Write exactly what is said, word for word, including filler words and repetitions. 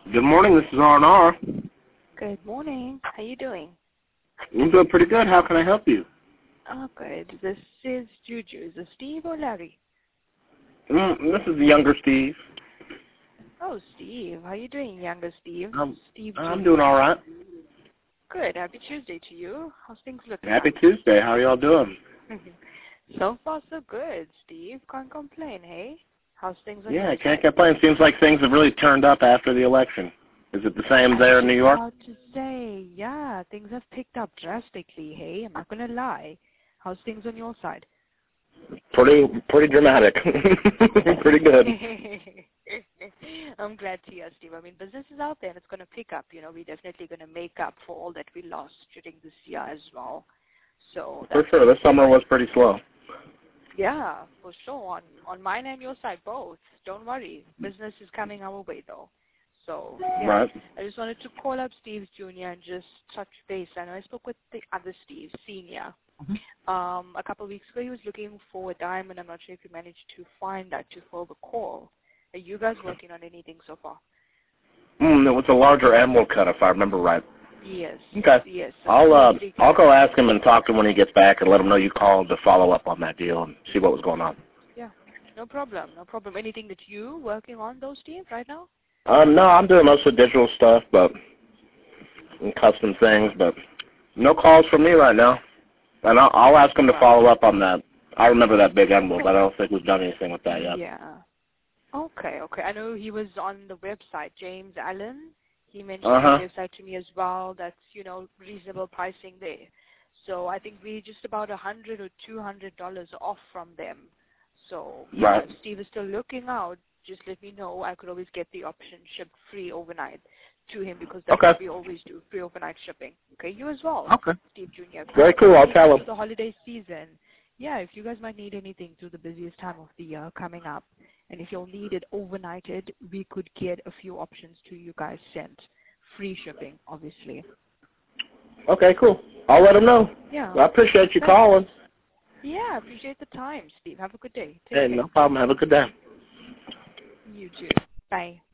Good morning, this is R and R. Good morning. How you doing? I'm doing pretty good. How can I help you? Oh, good. This is Juju. Is this Steve or Larry? Mm, this is the younger Steve. Oh, Steve. How you doing, younger Steve? I'm, Steve I'm Junior doing all right. Good. Happy Tuesday to you. How's things looking? Happy Tuesday. How are y'all doing? So far, so good, Steve. Can't complain, hey? How's things on Yeah, your I can't side? complain. Seems like things have really turned up after the election. Is it the same there in New York? I was about to say, yeah, things have picked up drastically, hey? I'm not going to lie. How's things on your side? Pretty, pretty dramatic. Pretty good. I'm glad to hear, Steve. I mean, business is out there and it's going to pick up. You know, we're definitely going to make up for all that we lost during this year as well. So For sure, this summer was pretty slow. Yeah, for sure. On on mine and your side, both. Don't worry. Business is coming our way, though. So, yeah. Right. I just wanted to call up Steve Junior and just touch base. I know I spoke with the other Steve, Senior. Mm-hmm. Um, a couple of weeks ago, he was looking for a diamond. I'm not sure if you managed to find that to fill the call. Are you guys working on anything so far? Mm, it was a larger emerald cut, if I remember right. Yes. Okay. Yes. I'll uh, I'll go ask him and talk to him when he gets back and let him know you called to follow up on that deal and see what was going on. Yeah. No problem. No problem. Anything that you working on, though, Steve, right now? Um, no, I'm doing mostly digital stuff, but and custom things, but no calls from me right now. And I'll, I'll ask him to follow up on that. I remember that big emerald, but I don't think we've done anything with that yet. Yeah. Okay. Okay. I know he was on the website, James Allen. He mentioned Uh-huh. the website to me as well. That's, you know, reasonable pricing there. So I think we're just about a hundred or two hundred dollars off from them. So yeah, right. if Steve is still looking out, just let me know. I could always get the option shipped free overnight to him because that's okay. what we always do, free overnight shipping. Okay, you as well. Okay. Steve Junior Very cool. I'll tell him. The holiday season. Yeah, if you guys might need anything through the busiest time of the year coming up, and if you'll need it overnighted, we could get a few options to you guys sent. Free shipping, obviously. Okay, cool. I'll let him know. Yeah. I appreciate you calling. Yeah, I appreciate the time, Steve. Have a good day. Take Hey, care. no problem. Have a good day. You too. Bye.